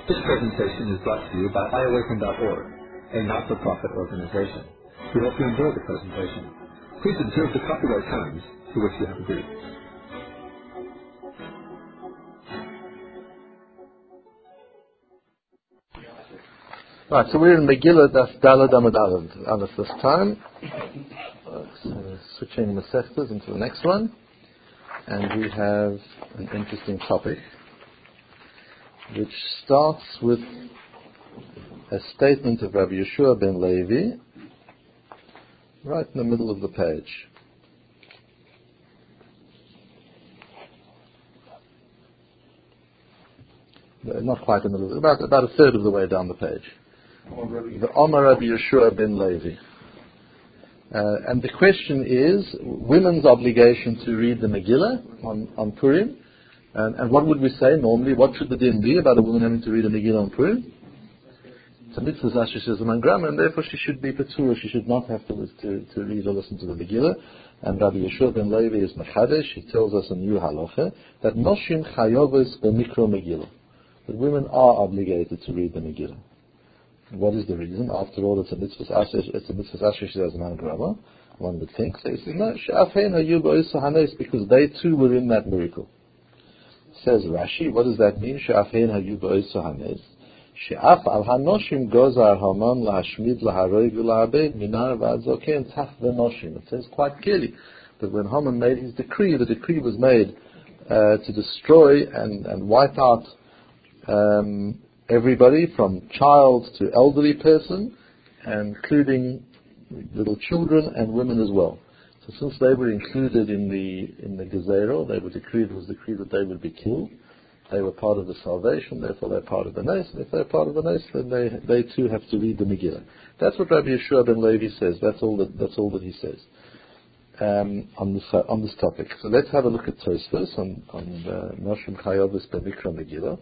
This presentation is brought to you by iAwaken.org, a not-for-profit organization. We hope you enjoy the presentation. Please observe the copyright terms to which you have agreed. Right, so we're in Megillah Das Daled Amud Aleph this time. Switching Masechtas into the next one. And we have an interesting topic, which starts with a statement of Rabbi Yeshua ben Levi, right in the middle of the page. Not quite in the middle, about a third of the way down the page. The Omar Rabbi Yeshua ben Levi. And the question is, women's obligation to read the Megillah on Purim. And what would we say normally? What should the din be about a woman having to read a Megillah on Purim? It's a mitzvah Asher says the Mangram, and therefore she should be Petura. She should not have to read or listen to the Megillah. And Rabbi Yeshua ben Levi is Mechadesh. He tells us a new halacha that Noshim Chayovos b'mikro Megillah. That women are obligated to read the Megillah. What is the reason? After all, it's a mitzvah Asher says the Mangram. One would think. So he says, no, She'afhein hayu ba'isa hanes, because they too were in that miracle. Says Rashi, what does that mean? She'afhein hayu ba'isa hanes. She'af al hanoshim gozar haman lahashmid laharoig v'lahabed minar v'ad zoken tach v'noshim. It says quite clearly that when Haman made his decree, the decree was made to destroy and wipe out everybody from child to elderly person, including little children and women as well. So since they were included in the Gezerah, it was decreed that they would be killed. They were part of the salvation, therefore they're part of the Nes. And if they're part of the Nes, then they too have to read the Megillah. That's what Rabbi Yeshua ben Levi says. That's all that he says on this topic. So let's have a look at Tosfos on Noshim Chayovos b'mikra Megillah.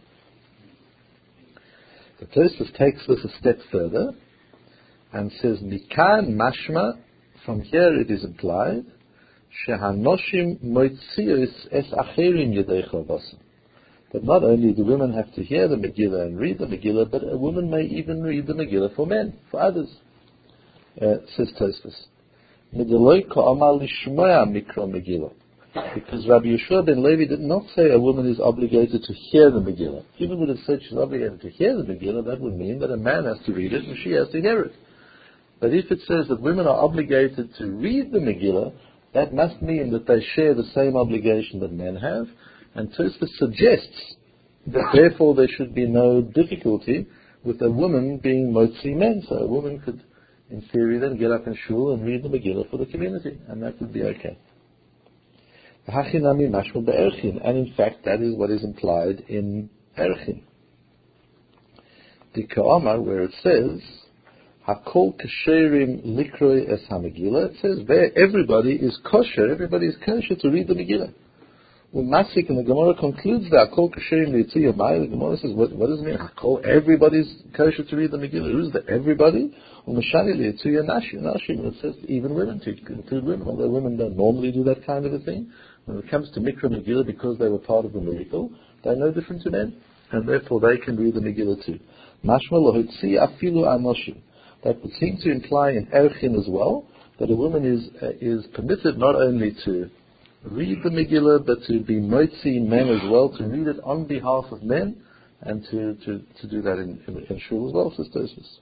The Tosfos takes this a step further and says, Mikan mashma, from here it is implied, Shehanoshim moitzios es acherim yedei chavosim. That not only do women have to hear the Megillah and read the Megillah, but a woman may even read the Megillah for men, for others. Says Tosfos. Mideloi ka'amal lishmoya mikra Megillah. Because Rabbi Yeshua ben Levi did not say a woman is obligated to hear the Megillah. If he would have said she's obligated to hear the Megillah, that would mean that a man has to read it and she has to hear it. But if it says that women are obligated to read the Megillah, that must mean that they share the same obligation that men have. And Tosfos suggests that therefore there should be no difficulty with a woman being motzi men. So a woman could, in theory, then get up in shul and read the Megillah for the community, and that would be okay. And in fact, that is what is implied in Erchin. The Ka'amar, where it says, Hakol kasherim likroi es ha-Megillah, it says there everybody is kosher to read the Megillah. Masik, and the Gemara concludes that Hakol kasherim li'tziyah mai. The Gemara says, what does it mean? Hakol, everybody's kosher to read the Megillah. Who's the everybody? Mashani li'tziyah nashim. It says even women, to include women. Although women don't normally do that kind of a thing. When it comes to Mikra Megillah, because they were part of the miracle, they're no different to men, and therefore they can read the Megillah too. Mashma lohitzi afilu anoshim. That would seem to imply in Erchin as well that a woman is permitted not only to read the Megillah, but to be motzi men as well, to read it on behalf of men, and to do that in shul as well, says Tosfos.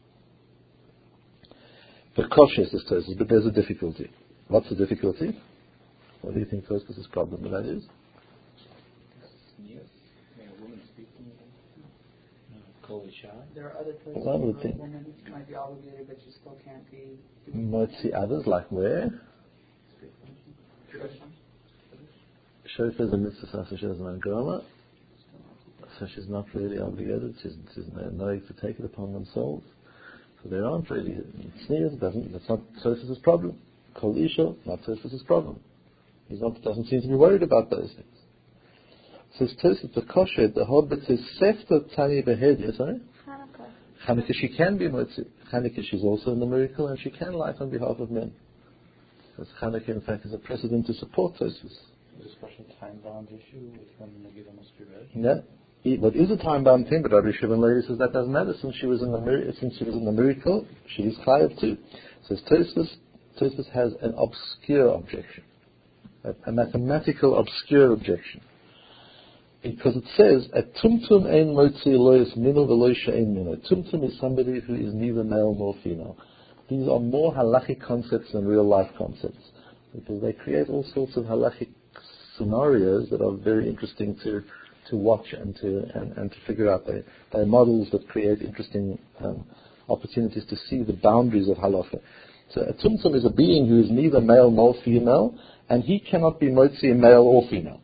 But kosher, says Tosfos, but there's a difficulty. What's the difficulty? What do you think Tosfos' problem with that is? There are other places where women might be obligated, but you still can't be. Might see others, like where? Shofar is a mitzvah, so she doesn't have grama, so she's not really obligated. She's knowing to take it upon themselves. So there aren't really sneers. That's not Tosfos' problem. Kol Isha, not Tosfos' problem. He doesn't seem to be worried about those things. Says Tosfos the kosher, the Hobbit says Sefta Tani Behed, sorry? Chanukah, she can be Motzi. Chanukah, she's also in the miracle, and she can light on behalf of men. Because Chanukah, in fact, is a precedent to support Tosfos. Is this question time-bound issue with when the Megillah must be read? Yeah. what is a time-bound thing, but Rabbi Shimon Levi says that doesn't matter since she was in the miracle, she is chayav too. Says Tosfos has an obscure objection, a mathematical obscure objection, because it says a tumtum ein motzi lois minul v'lo she'ein minul. Tumtum is somebody who is neither male nor female. These are more halachic concepts than real life concepts, because they create all sorts of halachic scenarios that are very interesting to watch and to figure out. They're models that create interesting opportunities to see the boundaries of halacha. So a tumtum is a being who is neither male nor female, and he cannot be motzi male or female.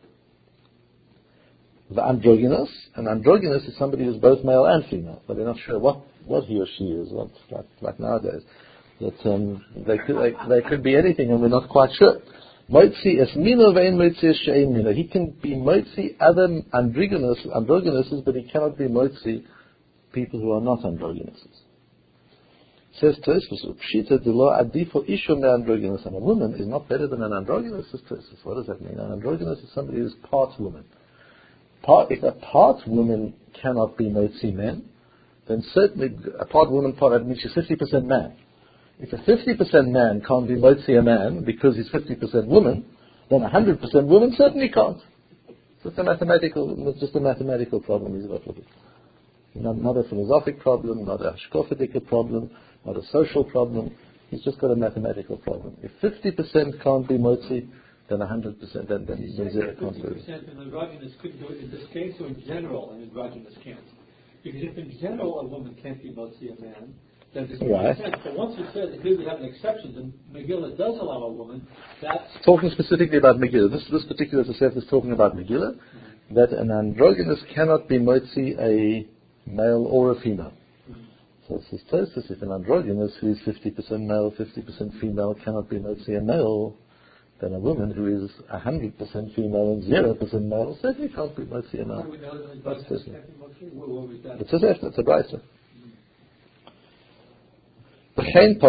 The androgynous, an androgynous is somebody who's both male and female, but they're not sure what he or she is. Like nowadays, that they could be anything, and we're not quite sure. Motzi es mino vein motzi es she'ein mino. He can be motzi other androgynuses, but he cannot be motzi people who are not androgynuses. Says Tosfos, Pshita de lo adifo isho me androgynous, and a woman is not better than an androgynous. Says Tosfos. What does that mean? An androgynous is somebody who's part woman. If a part woman cannot be motzi men, then certainly a part woman, that means she's 50% man. If a 50% man can't be motzi a man because he's 50% woman, then 100% woman certainly can't. So it's just a mathematical problem he's got with it. Not a philosophic problem, not a hashkofadika problem, not a social problem. He's just got a mathematical problem. If 50% can't be motzi, then 100%, then zero can't do it. 50% an androgynous could do it in this case, or in general an androgynous can't. Because if in general a woman can't be motzi a man, then this makes sense. But once you said that here we have an exception, then Megillah does allow a woman, that's... Talking specifically about Megillah. This particular Tosefta is talking about Megillah, that an androgynous cannot be motzi a male or a female. So it says Tosfos, if an androgynous who is 50% male, 50% female cannot be motzi a male, then a woman who is 100% female and 0% male certainly can't be motzi a male. How do we know that androgynous can't be motzi? What was that? It's a brisa. And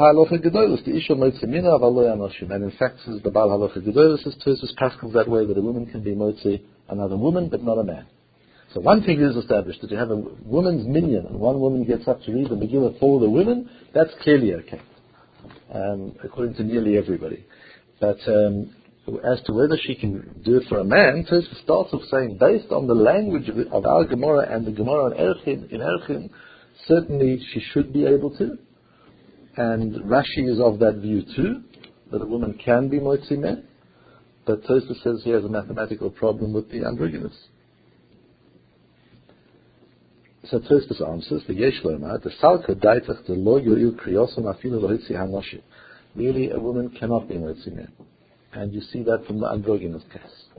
in fact, says the Baal Halacha Gedolos, says Tosfos paschals that way, that a woman can be motzi another woman, but not a man. So one thing is established, that you have a woman's minyan, and one woman gets up to read the Megillah for the women, that's clearly okay, according to nearly everybody. But as to whether she can do it for a man, Tosfos starts off saying, based on the language of our Gemara and the Gemara in Erchin, certainly she should be able to. And Rashi is of that view too, that a woman can be motzi men. But Tosfos says he has a mathematical problem with the androgynous. So Tosfos answers, the Yesh Lomar, the Salka Daitach, the Lo Yoil Kriyosam Afilu Lohitzi Hanoshim. Really, a woman cannot be motzi men. And you see that from the androgynous case.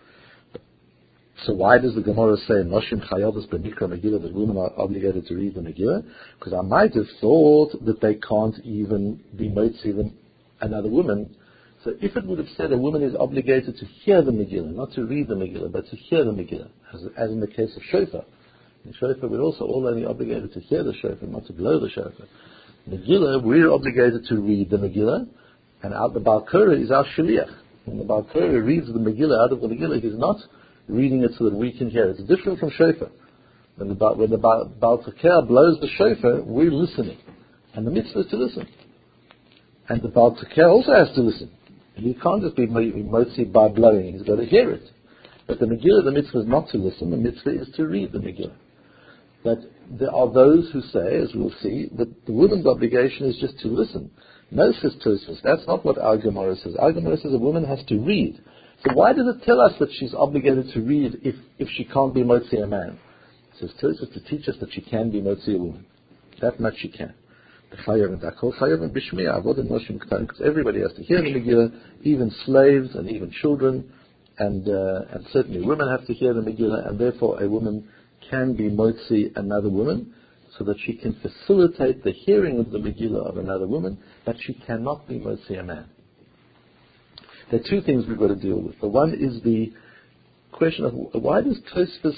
So why does the Gemara say Noshim Chayavos B'Mikra Megillah, that women are obligated to read the Megillah? Because I might have thought that they can't even be motzi another woman. So if it would have said a woman is obligated to hear the Megillah, not to read the Megillah, but to hear the Megillah, as in the case of shofar. In shofar we're also all only obligated to hear the shofar, not to blow the shofar. Megillah, we're obligated to read the Megillah, and the Baal Korah is our shaliach. When the Baal Korah reads the Megillah out of the Megillah, he's not reading it so that we can hear it. It's different from shofar. When the Baal Tekiah blows the shofar, we're listening. And the mitzvah is to listen. And the Baal Tekiah also has to listen. He can't just be motzi by blowing, he's got to hear it. But the Megillah, the mitzvah is not to listen, the mitzvah is to read the Megillah. But there are those who say, as we'll see, that the woman's obligation is just to listen. No, says Tosfos, that's not what our Gemara says. Our Gemara says a woman has to read. So why does it tell us that she's obligated to read if she can't be motzi a man? It says Tosfos to teach us that she can be motzi a woman. That much she can. Because everybody has to hear the Megillah, even slaves and even children, and certainly women have to hear the Megillah, and therefore a woman can be motzi another woman, so that she can facilitate the hearing of the Megillah of another woman, but she cannot be motzi a man. There are two things we've got to deal with. The one is the question of why does Tosfos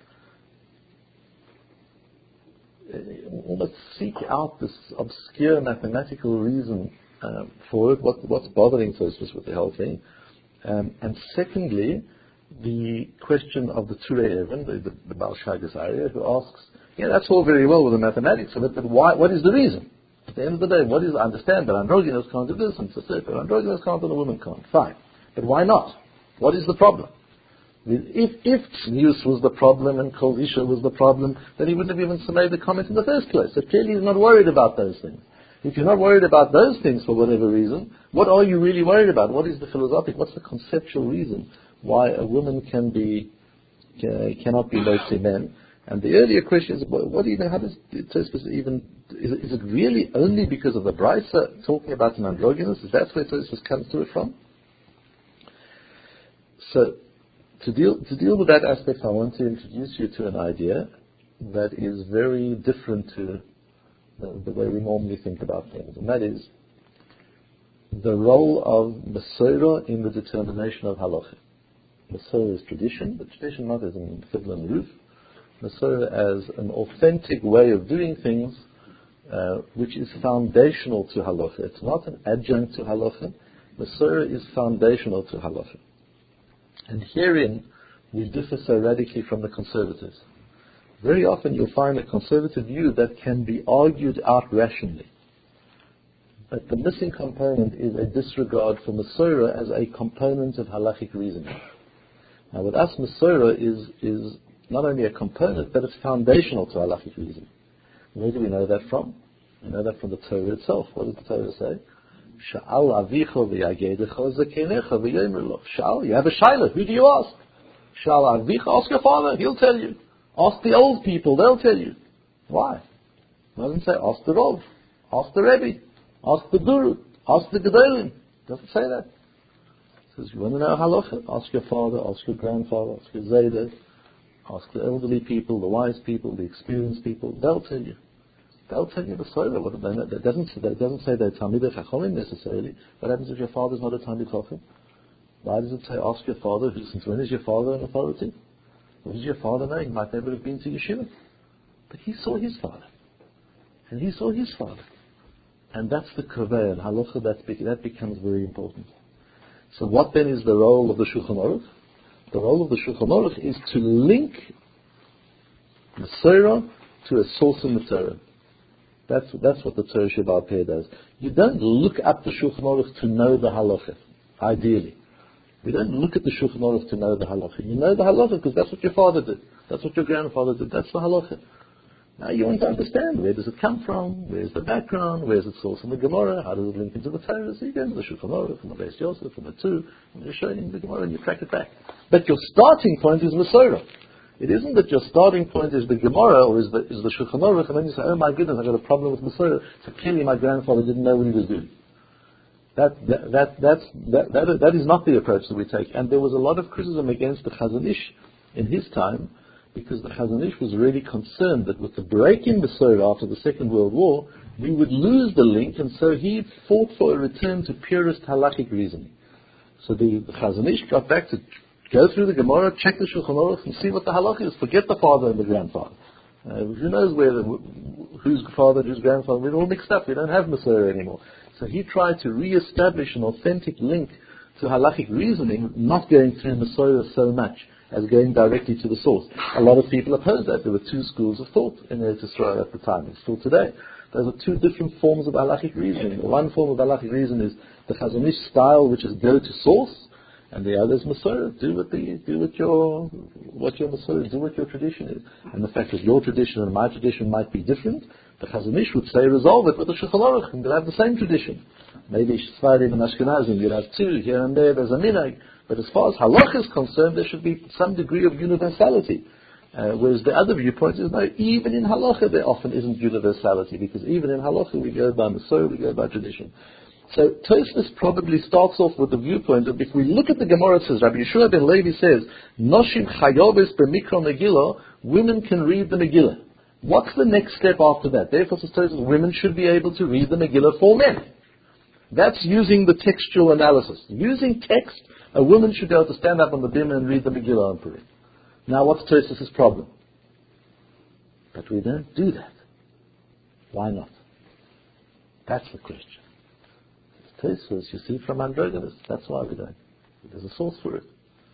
almost seek out this obscure mathematical reason for it? What's bothering Tosfos with the whole thing? And secondly, the question of the Turei Even, the Baal Shagas Arya, who asks, yeah, that's all very well with the mathematics of it, but why? What is the reason? At the end of the day, I understand that androgynous can't do this, and so forth, but androgynous can't and a woman can't. Fine. But why not? What is the problem? If Tznius was the problem and Kol Isha was the problem, then he wouldn't have even made the comment in the first place. So clearly he's not worried about those things. If you're not worried about those things for whatever reason, what are you really worried about? What is the philosophic, what's the conceptual reason why a woman cannot be Motzi men? And the earlier question is, what do you know, how does Tosfos even, is it really only because of the Brisa talking about an androgynous? Is that where Tosfos comes to it from? So, to deal with that aspect, I want to introduce you to an idea that is very different to the way we normally think about things, and that is the role of Masorah in the determination of halacha. Masorah is tradition, but tradition not as in fiddle and roof. Masorah as an authentic way of doing things, which is foundational to halacha. It's not an adjunct to halacha. Masorah is foundational to halacha. And herein we differ so radically from the conservatives. Very often you'll find a conservative view that can be argued out rationally. But the missing component is a disregard for Masorah as a component of halachic reasoning. Now with us, Masorah is not only a component, but it's foundational to halachic reasoning. Where do we know that from? We know that from the Torah itself. What does the Torah say? Sha'al avicho v'yagedecho zekenecha v'yomer lo. Sha'al, you have a shayla. Who do you ask? Sha'al avicho, ask your father. He'll tell you. Ask the old people. They'll tell you. Why? It doesn't say ask the Rav. Ask the Rebbe. Ask the Guru. Ask the Gedolim. It doesn't say that. It says you want to know halacha? Ask your father. Ask your grandfather. Ask your Zaydah. Ask the elderly people, the wise people, the experienced people. They'll tell you. They'll tell you the Torah. That doesn't say they're Talmidei Chachamim necessarily. What happens if your father's not a Talmid Chacham? Why does it say ask your father? Since when is your father an authority? What does your father know? He might never have been to yeshiva. But he saw his father. And he saw his father. And that's the kaveh and halacha, that becomes very important. So what then is the role of the Shulchan Aruch? The role of the Shulchan Aruch is to link Masorah to a source in the Torah. That's what the Torah Sheba'al Peh does. You don't look up the Shulchan Aruch to know the halacha, ideally. You don't look at the Shulchan Aruch to know the halacha. You know the halacha because that's what your father did. That's what your grandfather did. That's the halacha. Now you want to understand, where does it come from? Where's the background? Where's its source in the Gemara? How does it link into the Torah? So you go into the Shulchan Aruch, from the Beis Yosef, from the two, and you're showing the Gemara and you track it back. But your starting point is Masorah. It isn't that your starting point is the Gemara or is the Shulchan Aruch, and then you say, oh my goodness, I've got a problem with Masorah, so clearly my grandfather didn't know what he was doing. That is not the approach that we take. And there was a lot of criticism against the Chazon Ish in his time, because the Chazon Ish was really concerned that with the break in Masorah after the Second World War, we would lose the link, and so he fought for a return to purist halachic reasoning. So the Chazon Ish got back to go through the Gemara, check the Shulchan Aruch, and see what the halakha is. Forget the father and the grandfather. Who knows whose father and whose grandfather? We're all mixed up. We don't have Masorah anymore. So he tried to re-establish an authentic link to halachic reasoning, not going through Masorah so much as going directly to the source. A lot of people opposed that. There were two schools of thought in Eretz Yisrael at the time, and still today. Those are two different forms of halachic reasoning. The one form of halachic reasoning is the Chazon Ish style, which is go to source, and the other is Masorah. Do what your Masorah, do what your tradition is. And the fact that your tradition and my tradition might be different, the Chazon Ish would say resolve it with the Shulchan Aruch, and they'll have the same tradition. Maybe Sfarim and Ashkenazim, you'll have two, here and there's a minhag. But as far as halakha is concerned, there should be some degree of universality. Whereas the other viewpoint is, no, even in halakha there often isn't universality, because even in halakha we go by Masorah, we go by tradition. So Tosfos probably starts off with the viewpoint that if we look at the Gemara, it says, Rabbi Yeshua ben Levi says, Noshim chayobes b'mikra Megillah, women can read the Megillah. What's the next step after that? Therefore, Tosfos, women should be able to read the Megillah for men. That's using the textual analysis. Using text, a woman should be able to stand up on the bimah and read the Megillah on Purim. Now, what's Tosfos' problem? But we don't do that. Why not? That's the question. Tosfos, you see, from androgynous. That's why we don't. There's a source for it.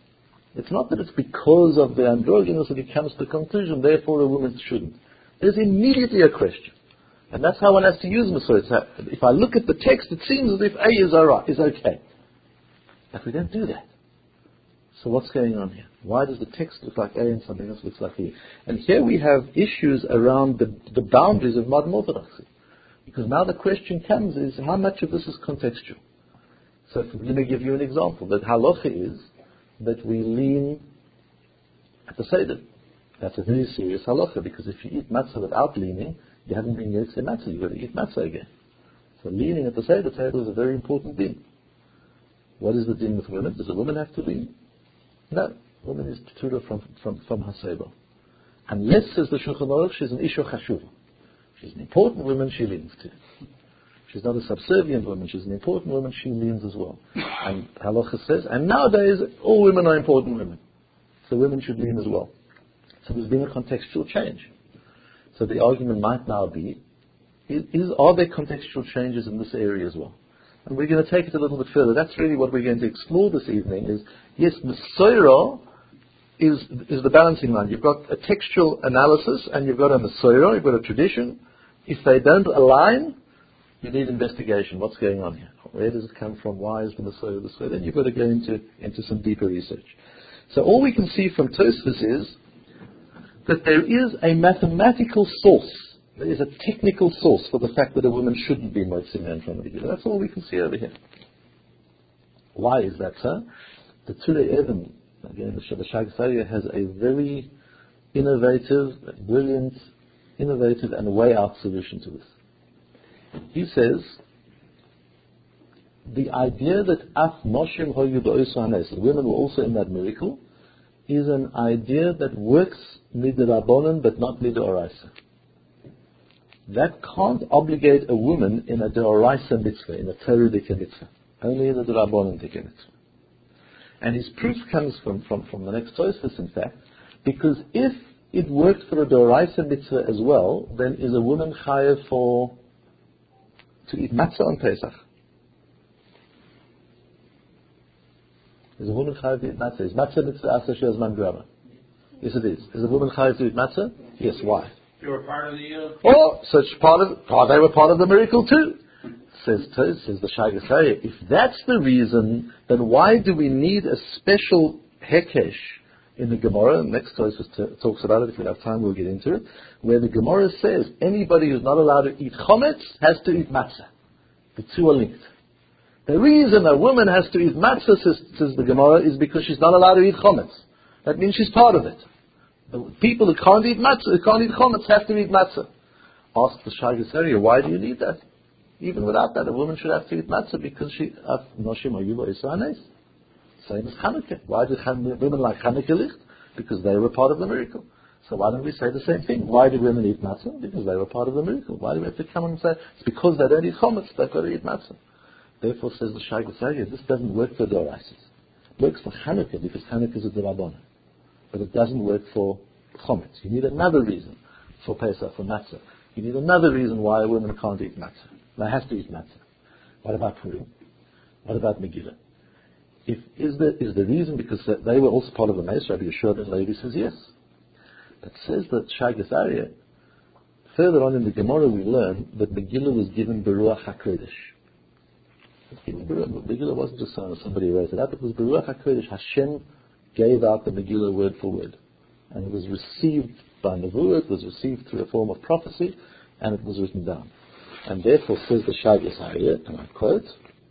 It's not that it's because of the androgynous that he comes to the conclusion, therefore a woman shouldn't. There's immediately a question. And that's how one has to use Masorah. If I look at the text, it seems as if A is okay. But we don't do that. So what's going on here? Why does the text look like A and something else looks like E? And here we have issues around the boundaries of modern orthodoxy. Because now the question comes is, how much of this is contextual? So let me give you an example. That halacha is that we lean at the Seder. That's a very serious halacha, because if you eat matzah without leaning, you haven't been yet say matzah, you've got to eat matzah again. So leaning at the Seder table is a very important din. What is the din with women? Does a woman have to lean? No. Woman is tutor from Haseba. Unless, says the Shulchan Aruch, she's an Isha Chashuva. She's an important woman, she leans to. She's not a subservient woman, she's an important woman, she leans as well. And Halacha says, and nowadays, all women are important women. So women should lean as well. So there's been a contextual change. So the argument might now be, are there contextual changes in this area as well? And we're going to take it a little bit further. That's really what we're going to explore this evening is, yes, Masorah is the balancing line. You've got a textual analysis and you've got a Masorah, you've got a tradition. If they don't align, you need investigation. What's going on here? Where does it come from? Why is the Masorah this way? Then you've got to go into some deeper research. So all we can see from Tosfos is that there is a mathematical source. There is a technical source for the fact that a woman shouldn't be motzi man from the Megillah. That's all we can see over here. Why is that, sir? The Turei Even, again, the Shaagas Aryeh has a very brilliant, innovative and way out solution to this. He says, the idea that Af Noshim Hoyu Ba'osu Hanes, the women were also in that miracle, is an idea that works midrabanan but not midoraisa. That can't obligate a woman in a D'oraisa mitzvah, in a Torah-dika mitzvah. Only in a D'rabanan dika mitzvah. And his proof comes from the next Tosfos, in fact, because if it worked for a D'oraisa mitzvah as well, then is a woman chayav to eat matzah on Pesach? Is a woman chayav to eat matzah? Is matzah mitzvah asa she'azman grama? Yes, it is. Is a woman chayav to eat matzah? Yes. Why? They were part of the... they were part of the miracle too. Says the Shaagas Aryeh, if that's the reason, then why do we need a special hekesh in the Gemara? Next Tosfos talks about it. If we have time, we'll get into it. Where the Gemara says anybody who's not allowed to eat chometz has to eat matzah. The two are linked. The reason a woman has to eat matzah, says the Gemara, is because she's not allowed to eat chometz. That means she's part of it. The people who can't eat matzah, who can't eat chometz, have to eat matzah. Ask the Shaagas Aryeh, why do you need that? Even without that, a woman should have to eat matzah because she noshim ayuva isanes. Same as Hanukkah. Why do women like Hanukkah licht? Because they were part of the miracle. So why don't we say the same thing? Why do women eat matzah? Because they were part of the miracle. Why do we have to come and say it's because they don't eat chometz, they've got to eat matzah? Therefore, says the Shaagas Aryeh, this doesn't work for D'oraisa. It works for Hanukkah because Hanukkah is a D'rabbanan. But it doesn't work for chometz. You need another reason for Pesach, for matzah. You need another reason why a woman can't eat matzah. They have to eat matzah. What about Purim? What about Megillah? Is the reason because they were also part of the Mace? Rabbi Yeshua ben Levi says yes. But says that Shaagas Aryeh, further on in the Gemara we learn that Megillah was given Beruach HaKodesh. Megillah wasn't just somebody wrote it up, it was Beruach HaKodesh. Hashem gave out the Megillah word for word. And it was received by Nevuah, it was received through a form of prophecy, and it was written down. And therefore, says the Shaagas Aryeh, and I quote,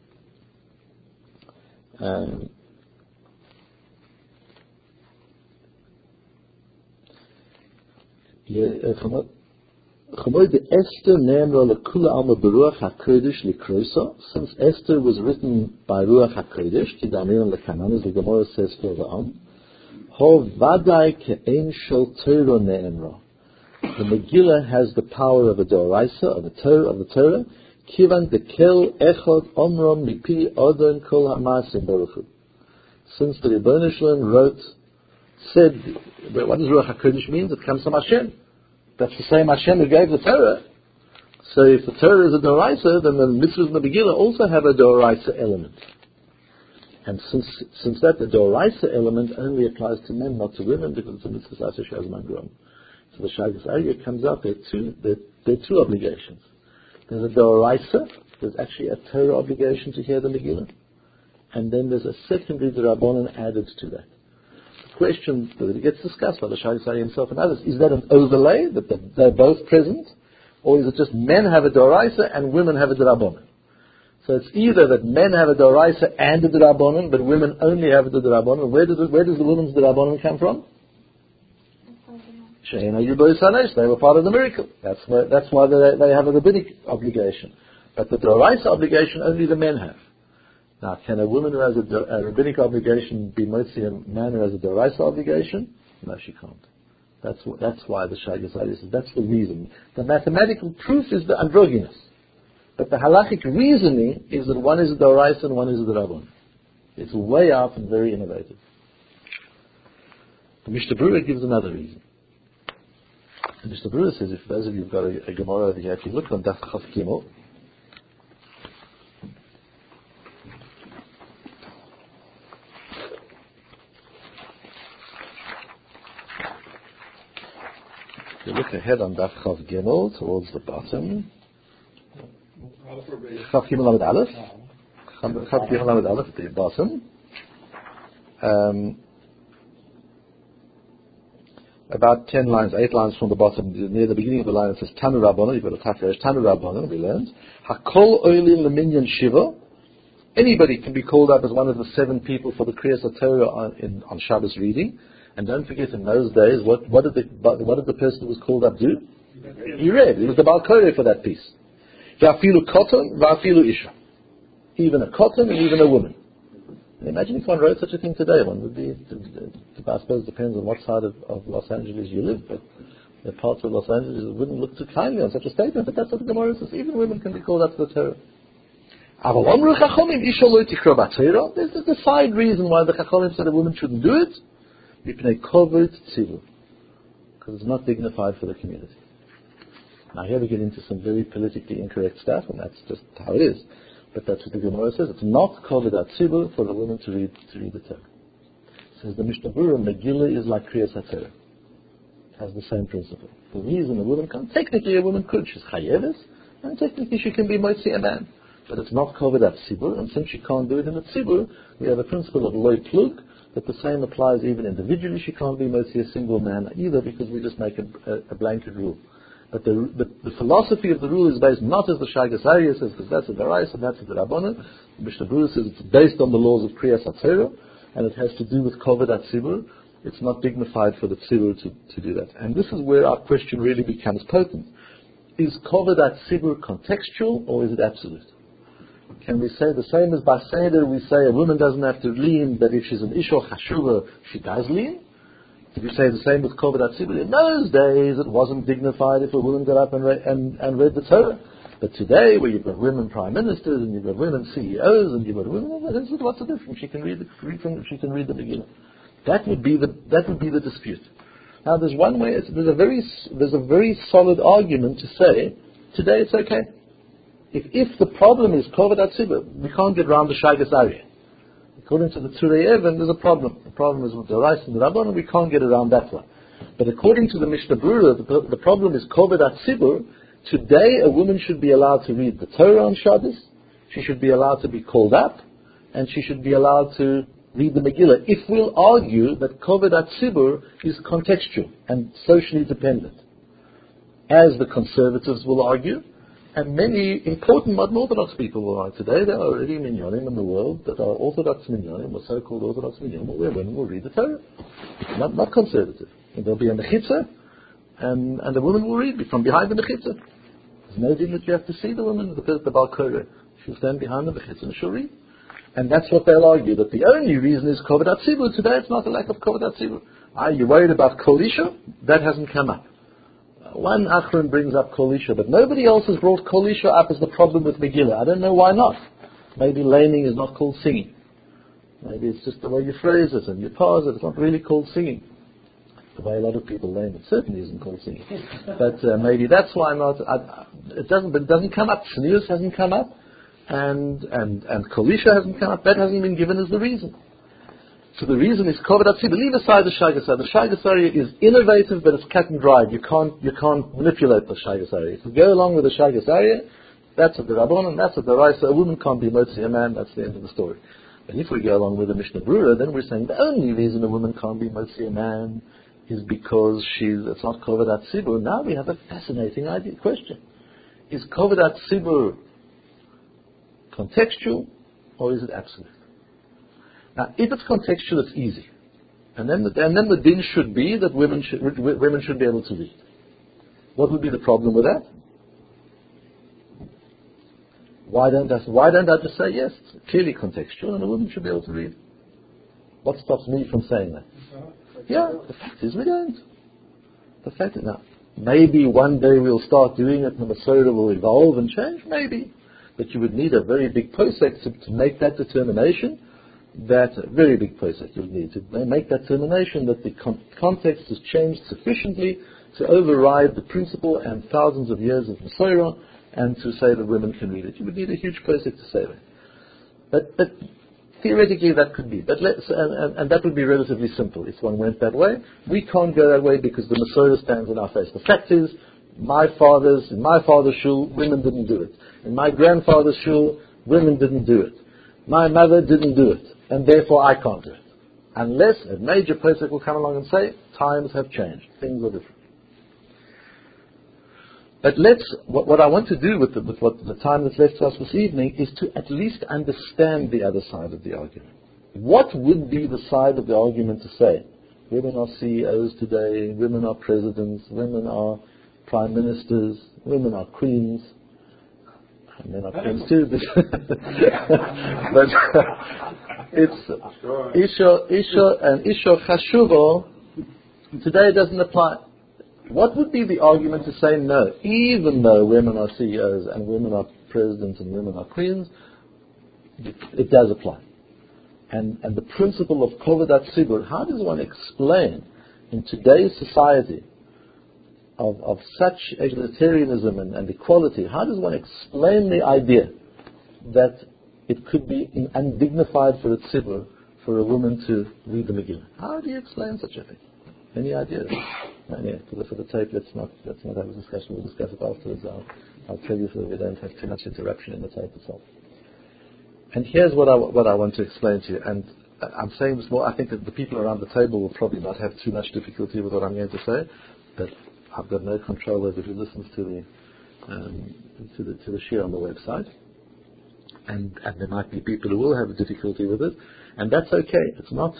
since Esther was written by Ruach HaKodesh, as the Gemara says further on, the Megillah has the power of a D'oraisa, of the Torah. Kivan dekel echad omrom mipi odon kol ha'masim baruchu. Since the Rebbeinu Shalom said, what does Ruach HaKodesh mean? It comes from Hashem. That's the same Hashem who gave the Torah. So if the Torah is a D'oraisa, then the mitzvahs in the Megillah also have a D'oraisa element. And since that, the Doraisa element only applies to men, not to women, because it's a mitzvah Shaz Mangrom. So the Shagas Arya comes out, there are two obligations. There's a Doraisa, there's actually a Torah obligation to hear the Megillah, and then there's a secondary Rabbanan added to that. The question that gets discussed by the Shagas Arya himself and others, is that an overlay, that they're both present, or is it just men have a Doraisa and women have a Rabbanan? So it's either that men have a Doraisa and a Rabbanan, but women only have a Rabbanan. Where does the women's Rabbanan come from? She'ena Yubo Sanesh, they were part of the miracle. That's why they have a rabbinic obligation. But the Doraisa obligation only the men have. Now, can a woman who has a rabbinic obligation be motzi a man who has a Doraisa obligation? No, she can't. That's why the Shagas Arya says that's the reason. The mathematical proof is the androgynous. But the halachic reasoning is that one is a Doraisa and one is a Rabban. It's way out and very innovative. The Mishnah Berurah gives another reason. The Mishnah Berurah says, if those of you have got a Gemara over here, if you look on Daf Chaf Gimel, if you look ahead on Daf Chaf Gimel towards the bottom, Chaf Gimel Lamed Aleph, Chaf Gimel Lamed Aleph at the bottom, about 10 lines, 8 lines from the bottom, near the beginning of the line, it says Tanu Rabbanan. You've got a Tafresh, Tanu Rabbanan, we learned. Hakol Oilin Leminyan Shiva. Anybody can be called up as one of the 7 people for the Kriyas Torah on Shabbos reading. And don't forget, in those days, what did the person who was called up do? He read. He was the Baal Koreh for that piece. Va'afilu koton, va'afilu isha. Even a koton and even a woman. Imagine if one wrote such a thing today. One would be, I suppose it depends on what side of Los Angeles you live, but there are parts of Los Angeles that wouldn't look too kindly on such a statement, but that's what the Gemara says. Even women can be called up to the Torah. There's the side reason why the Chachamim said a woman shouldn't do it. Because it's not dignified for the community. Now here we get into some very politically incorrect stuff, and that's just how it is. But that's what the Gemara says. It's not covered at tzibur for the woman to read the Torah. Says the Mishnah Berurah, Megillah is like Kriyas HaTorah. It has the same principle. The reason a woman can't, technically a woman could, she's chayeves, and technically she can be motzi a man. But it's not covered at tzibur, and since she can't do it in the tzibur, we have a principle of loy plug, that the same applies even individually. She can't be motzi a single man either, because we just make a blanket rule. But the philosophy of the rule is based not as the Shagas Arya says, because that's a Doraisa and that's a Rabbanan. The Mishnah Berurah says it's based on the laws of Kriyas HaTorah, and it has to do with Kovod HaTzibur. It's not dignified for the Tzibur to do that. And this is where our question really becomes potent. Is Kovod HaTzibur contextual, or is it absolute? Can we say the same as by Seder, we say a woman doesn't have to lean, but if she's an Isha Chashuva, she does lean? Did you say the same with Kovod HaTzibur? In those days, it wasn't dignified if a woman got up and read the Torah. But today, where you've got women prime ministers and you've got women CEOs and you've got women, what's the difference? She can read the Megillah. That would be the dispute. Now, there's one way. There's a very solid argument to say today it's okay. If the problem is Kovod HaTzibur, we can't get around the Shagas Arya. According to the Turei Even, there's a problem. The problem is with the Doraisa and the Rabban, and we can't get around that one. But according to the Mishnah Berurah, the problem is Kovod HaTzibur. Today, a woman should be allowed to read the Torah on Shabbos. She should be allowed to be called up, and she should be allowed to read the Megillah. If we'll argue that Kovod HaTzibur is contextual and socially dependent, as the conservatives will argue, and many important modern Orthodox people will argue today, there are already minyanim in the world that are Orthodox minyanim, or so-called Orthodox minyanim, where women will read the Torah. Not conservative. And there'll be a mechitza, and the woman will read from behind the mechitza. There's no din that you have to see the woman, the Baal Koreh. She'll stand behind the mechitza and she'll read. And that's what they'll argue, that the only reason is Kovod HaTzibur. Today it's not a lack of Kovod HaTzibur. Are you worried about Kol Isha? That hasn't come up. One Achron brings up Kol Isha, but nobody else has brought Kol Isha up as the problem with Megillah. I don't know why not. Maybe laning is not called singing. Maybe it's just the way you phrase it and you pause it. It's not really called singing. The way a lot of people lane it certainly isn't called singing. But maybe that's why not. It doesn't come up. Tznius hasn't come up. and Kolisha hasn't come up. That hasn't been given as the reason. So the reason is Kovod HaTzibur. Leave aside the Shai Gasaria. The Shai Gasaria is innovative, but it's cut and dried. You can't manipulate the Shai Gasaria. If you go along with the Shai Gasaria, that's a Rabbanan, that's a Deraisa. A woman can't be motzi a man. That's the end of the story. And if we go along with the Mishnah Brura, then we're saying the only reason a woman can't be motzi a man is because it's not Kovod HaTzibur. Now we have a fascinating question. Is Kovod HaTzibur contextual or is it absolute? Now, if it's contextual, it's easy. And then the din should be that women should be able to read. What would be the problem with that? Why don't I just say yes, it's clearly contextual and a woman should be able to read? What stops me from saying that? Yeah, the fact is we don't. The fact is, now, maybe one day we'll start doing it and the Masorah will evolve and change, maybe. But you would need a very big posek to make that determination. That a very big posek you would need to make that determination that the context has changed sufficiently to override the principle and thousands of years of Masorah and to say that women can read it. You would need a huge posek to say that. But theoretically that could be. But and that would be relatively simple if one went that way. We can't go that way because the Masorah stands in our face. The fact is, in my father's shul, women didn't do it. In my grandfather's shul, women didn't do it. My mother didn't do it, and therefore I can't do it. Unless a major posek will come along and say, times have changed, things are different. But what I want to do with the time that's left to us this evening is to at least understand the other side of the argument. What would be the side of the argument to say, women are CEOs today, women are presidents, women are prime ministers, women are queens, and men are queens too, but it's Isha Chashuvo today doesn't apply. What would be the argument to say no, even though women are CEOs and women are presidents and women are queens, it does apply. And the principle of Kovod HaTzibur, how does one explain in today's society of such egalitarianism and equality, how does one explain the idea that it could be undignified for a tzibur for a woman to read the Megillah? How do you explain such a thing? Any ideas? Anyway, for the tape, let's not have a discussion. We'll discuss it afterwards. I'll tell you so that we don't have too much interruption in the tape itself. And here's what I want to explain to you. And I'm saying this more. I think that the people around the table will probably not have too much difficulty with what I'm going to say, but I've got no control over who listens to the share on the website. And there might be people who will have a difficulty with it, and that's okay. It's not.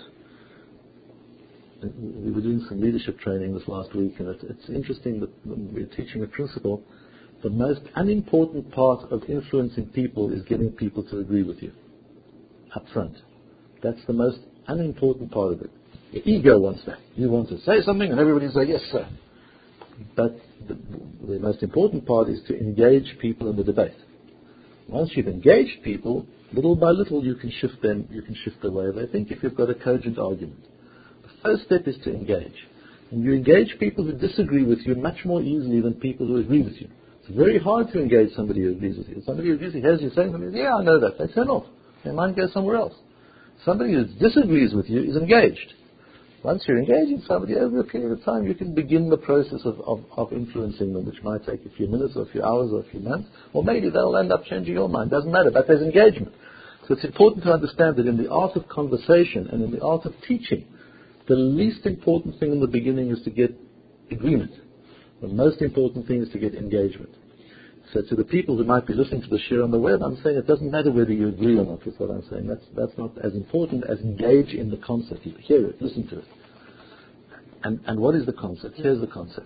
We were doing some leadership training this last week, and it's interesting that when we're teaching a principle, the most unimportant part of influencing people is getting people to agree with you up front. That's the most unimportant part of it. Your ego wants that. You want to say something, and everybody say yes, sir. But the most important part is to engage people in the debate. Once you've engaged people, little by little you can shift them. You can shift the way they think if you've got a cogent argument. First step is to engage. And you engage people who disagree with you much more easily than people who agree with you. It's very hard to engage somebody who agrees with you. Somebody who agrees with you, hears you saying something, yeah, I know that. They turn off. Their mind goes somewhere else. Somebody who disagrees with you is engaged. Once you're engaging somebody over a period of time, you can begin the process of influencing them, which might take a few minutes or a few hours or a few months, or maybe they'll end up changing your mind. Doesn't matter, but there's engagement. So it's important to understand that in the art of conversation and in the art of teaching, the least important thing in the beginning is to get agreement. The most important thing is to get engagement. So to the people who might be listening to the share on the web, I'm saying it doesn't matter whether you agree or not with what I'm saying. That's not as important as engage in the concept. You hear it, listen to it. And what is the concept? Here's the concept.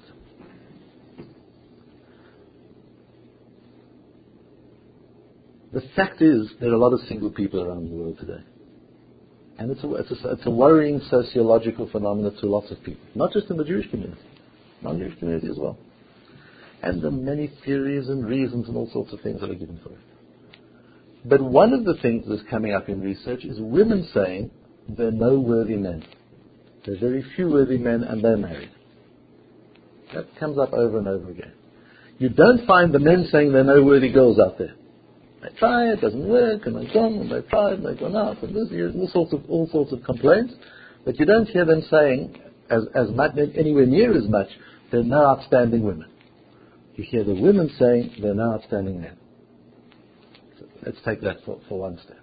The fact is, there are a lot of single people around the world today. And it's a worrying sociological phenomenon to lots of people. Not just in the Jewish community, non-Jewish community as well. And there are many theories and reasons and all sorts of things that are given for it. But one of the things that's coming up in research is women saying there are no worthy men. There are very few worthy men and they're married. That comes up over and over again. You don't find the men saying there are no worthy girls out there. They try, it doesn't work, and they come, and they try, and they've gone out, and this, all sorts of complaints. But you don't hear them saying as much, anywhere near as much, there are no outstanding women. You hear the women saying there are no outstanding men. So let's take that for one step.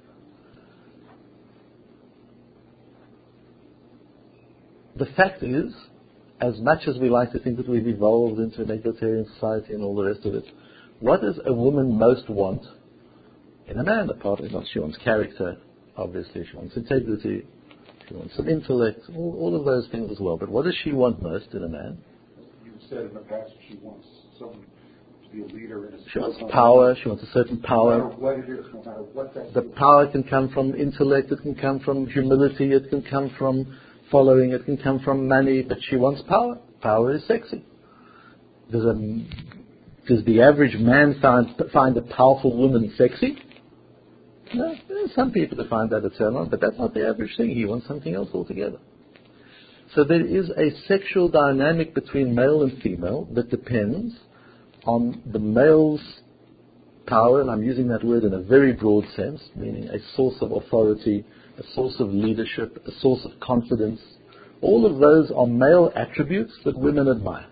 The fact is, as much as we like to think that we've evolved into an egalitarian society and all the rest of it, what does a woman most want in a man? Apart from what she wants, character, obviously, she wants integrity, she wants some intellect, all of those things as well. But what does she want most in a man? You said in the past she wants someone to be a leader in a She wants power, she wants a certain power. No matter what it is, no matter what that is. The power can come from intellect, it can come from humility, it can come from following, it can come from money, but she wants power. Power is sexy. Does the average man find a powerful woman sexy? No, there are some people that find that a turn on, but that's not the average thing. He wants something else altogether. So there is a sexual dynamic between male and female that depends on the male's power, and I'm using that word in a very broad sense, meaning a source of authority, a source of leadership, a source of confidence. All of those are male attributes that women admire.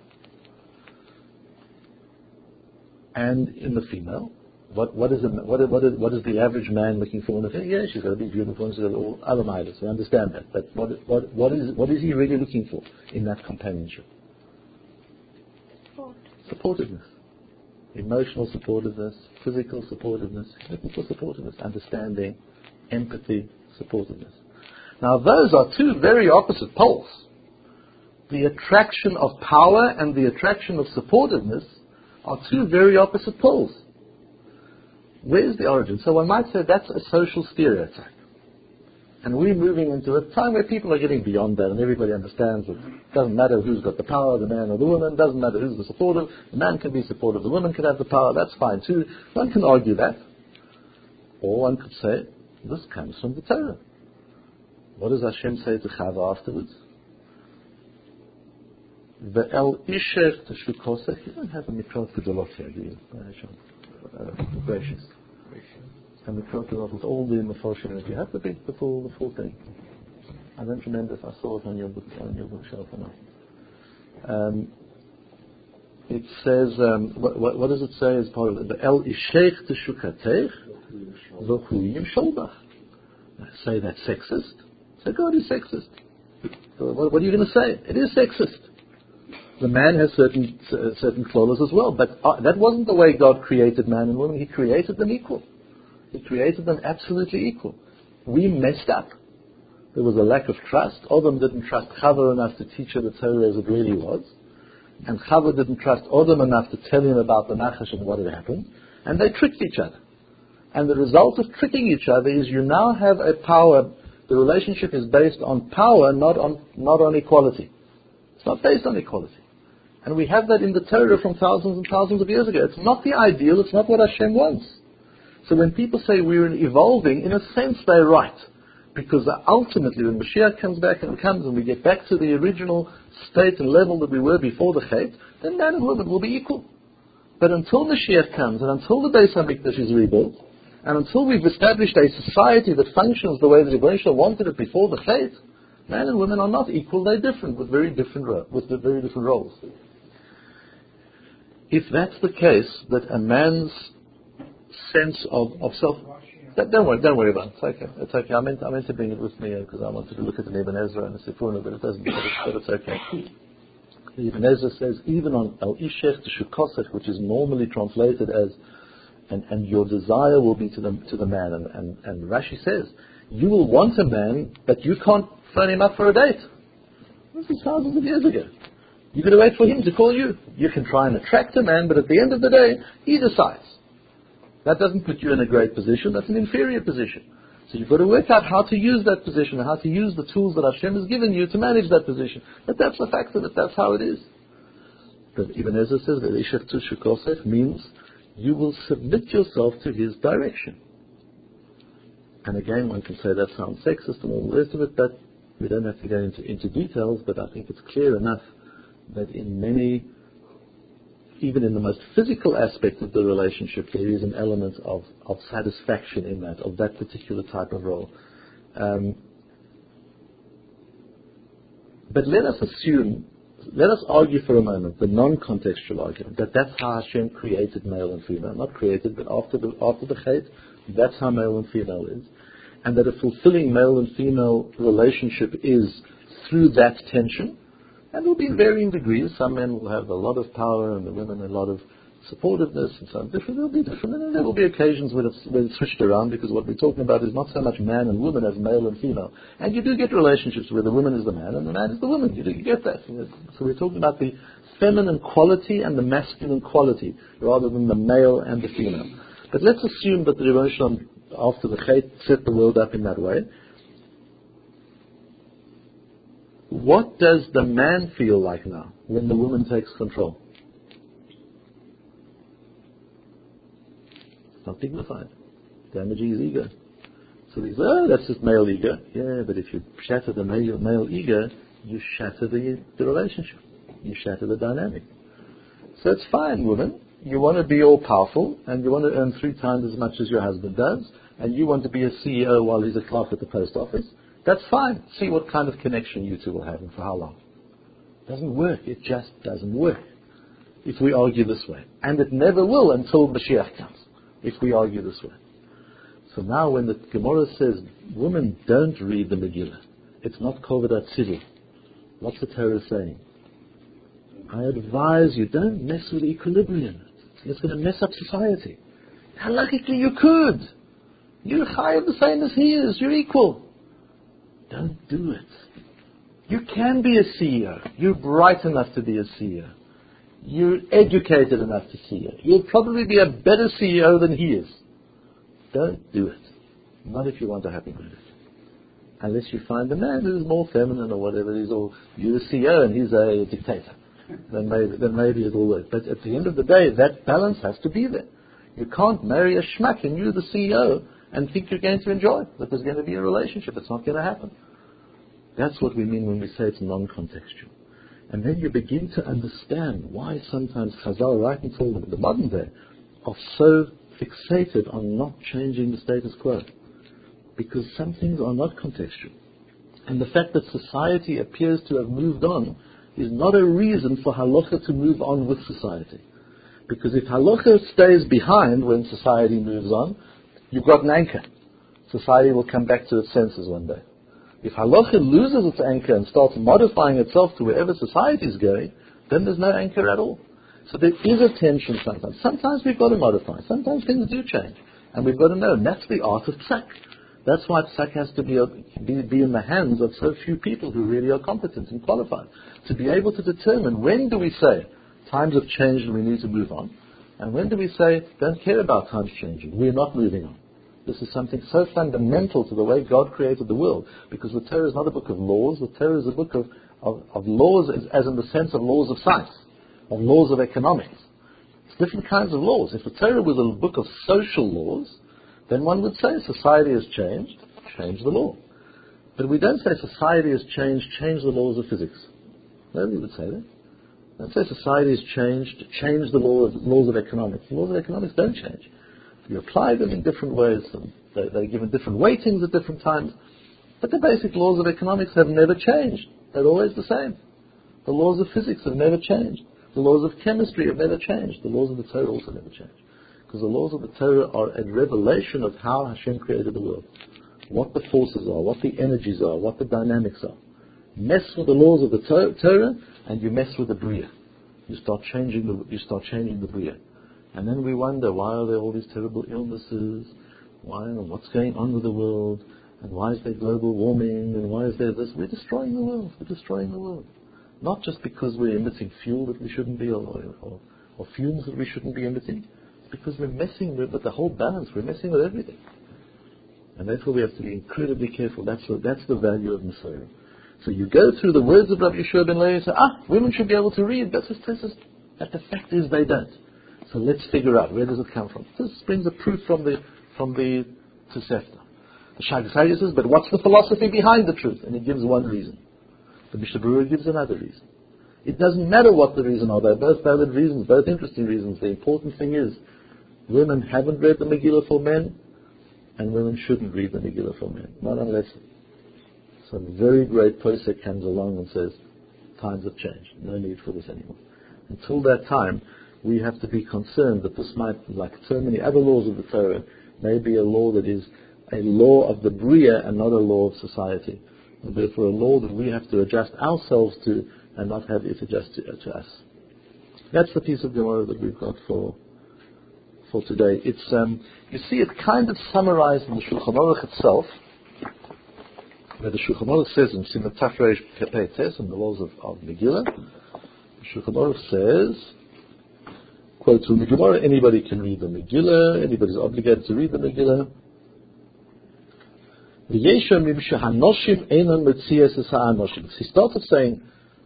And in the female, what is the average man looking for in a female? Yeah, she's got to be beautiful, she's got all other matters. We understand that. But what is he really looking for in that companionship? Supportiveness. Emotional supportiveness, physical supportiveness, technical supportiveness, understanding, empathy, supportiveness. Now those are two very opposite poles. The attraction of power and the attraction of supportiveness are two very opposite poles. Where's the origin? So one might say that's a social stereotype. And we're moving into a time where people are getting beyond that and everybody understands that it doesn't matter who's got the power, the man or the woman, it doesn't matter who's the supportive, the man can be supportive, the woman can have the power, that's fine too. One can argue that. Or one could say, this comes from the Torah. What does Hashem say to Chava afterwards? Ve'el ishech teshukosech. You don't have a Mikrot Gedolot here, do you? Gracious. And Mikrot Gedolot with all the Meforshim. If you have the full thing. I don't remember if I saw it on your bookshelf or not. It says, what does it say as part of it? Ve'el ishech teshukatech v'hu yimsholbach. Say that's sexist. Say God is sexist. What are you going to say? It is sexist. The man has certain flaws as well, but that wasn't the way God created man and woman. He created them equal. He created them absolutely equal. We messed up. There was a lack of trust. Adam didn't trust Chava enough to teach her the Torah as it really was, and Chava didn't trust Adam enough to tell him about the Nachash and what had happened, and they tricked each other. And the result of tricking each other is you now have a power. The relationship is based on power, not on equality. It's not based on equality. And we have that in the Torah from thousands and thousands of years ago. It's not the ideal, it's not what Hashem wants. So when people say we're evolving, in a sense they're right. Because ultimately when Mashiach comes back and we get back to the original state and level that we were before the Chet, then man and woman will be equal. But until Mashiach comes and until the Beis HaMikdash is rebuilt, and until we've established a society that functions the way the Rebbeinu Shalom wanted it before the Chet, men and women are not equal, they're different, with very different roles. If that's the case, that a man's sense of self... Don't worry about it. It's okay. I meant to bring it with me because I wanted to look at the Ibn Ezra and the Sifruna, but it doesn't. But it's okay. The Ibn Ezra says, even on Al Ishech Teshukosech, which is normally translated as and your desire will be to the man. And Rashi says, you will want a man, but you can't phone him up for a date. This is thousands of years ago. You've got to wait for him to call you. You can try and attract a man, but at the end of the day, he decides. That doesn't put you in a great position, that's an inferior position. So you've got to work out how to use that position, how to use the tools that Hashem has given you to manage that position. But that's the fact of it, that's how it is. But Ibn Ezra says that Ishech Teshukosech means you will submit yourself to his direction. And again, one can say that sounds sexist and all the rest of it, but we don't have to go into details, but I think it's clear enough that in many even in the most physical aspect of the relationship, there is an element of satisfaction in that, of that particular type of role. But let us argue for a moment, the non-contextual argument, that that's how Hashem created male and female. Not created, but after the Chet, that's how male and female is. And that a fulfilling male and female relationship is through that tension. And there will be varying degrees. Some men will have a lot of power and the women a lot of supportiveness, and so on. They'll be different. And then there will be occasions where it's switched around, because what we're talking about is not so much man and woman as male and female. And you do get relationships where the woman is the man and the man is the woman. You get that. So we're talking about the feminine quality and the masculine quality, rather than the male and the female. But let's assume that the Rebbeinu Shalom, after the Chet, set the world up in that way. What does the man feel like now when the woman takes control? It's not dignified. Damaging his ego. So he says, that's just male ego. Yeah, but if you shatter the male ego, you shatter the relationship. You shatter the dynamic. So it's fine, woman. You want to be all powerful, and you want to earn 3 times as much as your husband does, and you want to be a CEO while he's a clerk at the post office. That's fine. See what kind of connection you two will have and for how long. It doesn't work. It just doesn't work if we argue this way. And it never will until Mashiach comes, if we argue this way. So now when the Gemara says, women, don't read the Megillah. It's not Koved HaTzibur. What's the Torah saying? I advise you, don't mess with the equilibrium. It's going to mess up society. Halachically you could. You're chayav the same as he is. You're equal. Don't do it. You can be a CEO. You're bright enough to be a CEO. You're educated enough to CEO. You'll probably be a better CEO than he is. Don't do it. Not if you want a happy marriage. Unless you find a man who's more feminine or whatever. You're a CEO and he's a dictator. Then maybe it'll work. But at the end of the day, that balance has to be there. You can't marry a schmuck and you're the CEO and think you're going to enjoy it, that there's going to be a relationship. It's not going to happen. That's what we mean when we say it's non-contextual. And then you begin to understand why sometimes Chazal, right until the modern day, are so fixated on not changing the status quo. Because some things are not contextual. And the fact that society appears to have moved on is not a reason for halacha to move on with society. Because if halacha stays behind when society moves on, you've got an anchor. Society will come back to its senses one day. If halacha loses its anchor and starts modifying itself to wherever society is going, then there's no anchor at all. So there is a tension sometimes. Sometimes we've got to modify. Sometimes things do change. And we've got to know. And that's the art of psak. That's why psak has to be in the hands of so few people who really are competent and qualified. To be able to determine when do we say times have changed and we need to move on. And when do we say, don't care about times changing, we're not moving on. This is something so fundamental to the way God created the world, because the Torah is not a book of laws. The Torah is a book of laws, as in the sense of laws of science, of laws of economics. It's different kinds of laws. If the Torah was a book of social laws, then one would say society has changed, change the law. But we don't say society has changed, change the laws of physics. Nobody would say that. Don't say society has changed, change the laws of economics. The laws of economics don't change. You apply them in different ways, and they're given different weightings at different times. But the basic laws of economics have never changed. They're always the same. The laws of physics have never changed. The laws of chemistry have never changed. The laws of the Torah also never changed. Because the laws of the Torah are a revelation of how Hashem created the world. What the forces are, what the energies are, what the dynamics are. Mess with the laws of the Torah, and you mess with the Bria. You start changing the Bria. And then we wonder, why are there all these terrible illnesses? What's going on with the world? And why is there global warming? And why is there this? We're destroying the world. We're destroying the world. Not just because we're emitting fuel that we shouldn't be, or fumes that we shouldn't be emitting. It's because we're messing with the whole balance. We're messing with everything. And therefore we have to be incredibly careful. That's the value of Messiah. So you go through the words of Rabbi Yeshua ben Levi and say, women should be able to read. But the fact is they don't. So let's figure out, where does it come from? This brings a proof from the Tosefta. The Shag says, but what's the philosophy behind the truth? And he gives one reason. The Mishnah Berurah gives another reason. It doesn't matter what the reason are. They're both valid reasons, both interesting reasons. The important thing is, women haven't read the Megillah for men, and women shouldn't read the Megillah for men. Not unless some very great posek comes along and says, times have changed, no need for this anymore. Until that time, we have to be concerned that this might, like so many other laws of the Torah, may be a law that is a law of the Bria and not a law of society. And therefore a law that we have to adjust ourselves to and not have it adjust to us. That's the piece of Gemara that we've got for today. It's you see it kind of summarized in the Shulchan Aruch itself, where the Shulchan Aruch says in Siman Tafresh Pepetes, in the laws of Megillah, the Shulchan Aruch says, quote, from the Gemara, anybody can read the Megillah, anybody's obligated to read the Megillah. He started saying,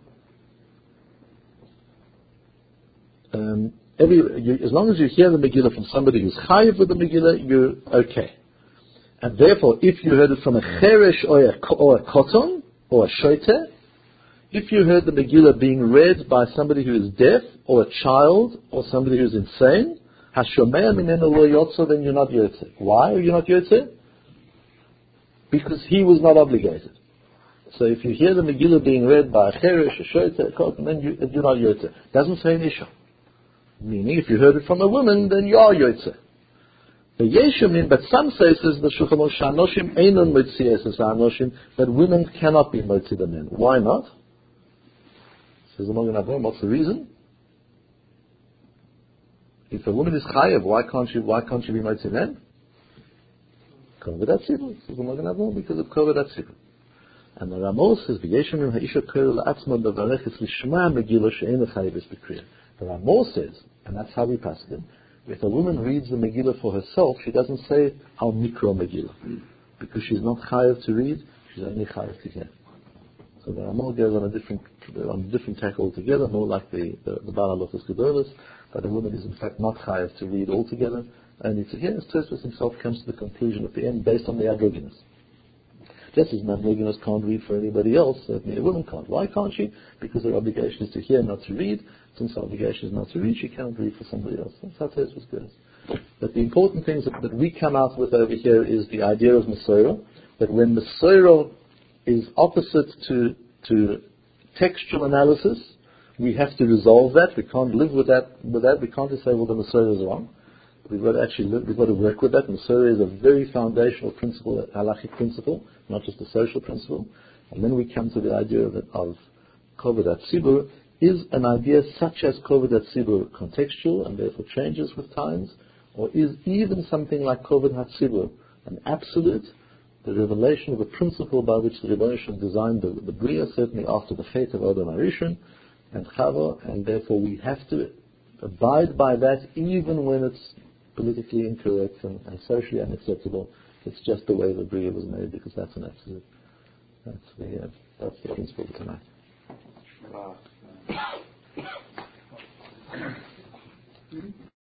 as long as you hear the Megillah from somebody who's chayiv with the Megillah, you're okay. And therefore, if you heard it from a cheresh or a koton or a shoter, if you heard the Megillah being read by somebody who is deaf or a child or somebody who's insane, hashomea minenu lo yotzo, then you're not yotze. Why are you not yotze? Because he was not obligated. So if you hear the Megillah being read by a cheresh, a shoter, a koton, then you're not yotze. Doesn't say an isha. Meaning, if you heard it from a woman, then you are yotze. The Yeshumin, but some say, says the Shulchan Aruch, shanoshim einon motzies es hanoshim, that women cannot be motzi the men. Why not? Says the Magen Avraham, what's the reason? If a woman is chayav, why can't she be motzi men? Kovedat tzibur. Says the Magen Avraham, because of kovedat tzibur. And the Ramos says, V'yeshumin ha'isha koyel la'atzma bevareches lishma megillah she'en chayav es b'kriyah. The Ramos says, and that's how we pass it, if a woman reads the Megillah for herself, she doesn't say how mikro Megillah, because she's not chayav to read, she's only chayav to hear. So the Ramos goes on a different tack altogether, more like the Baal Halachos Gedolos, but a woman is in fact not chayav to read altogether, only to hear. As Tosfos himself comes to the conclusion at the end, based on the androgynous. Just as an androgynous can't read for anybody else, certainly a woman can't. Why can't she? Because her obligation is to hear, not to read. Since her obligation is not to read, she cannot read for somebody else. That's how Tosfos goes. But the important things that we come out with over here is the idea of Mesorah, that when Mesorah is opposite to textual analysis, we have to resolve that. We can't live with that. We can't just say, well, the Mesorah is wrong. We've got to work with that. Mesorah is a very foundational principle, a halachic principle, not just a social principle. And then we come to the idea of kovedat tzibur is an idea such as kovedat tzibur contextual and therefore changes with times, or is even something like kovedat tzibur an absolute, the revelation of a principle by which the Rebbeinu Shalom designed the Bria, certainly after the fate of Adam HaRishon and Chava, and therefore we have to abide by that even when it's politically incorrect and socially unacceptable. It's just the way the Bria was made, because that's an absolute. That's the principle of tonight.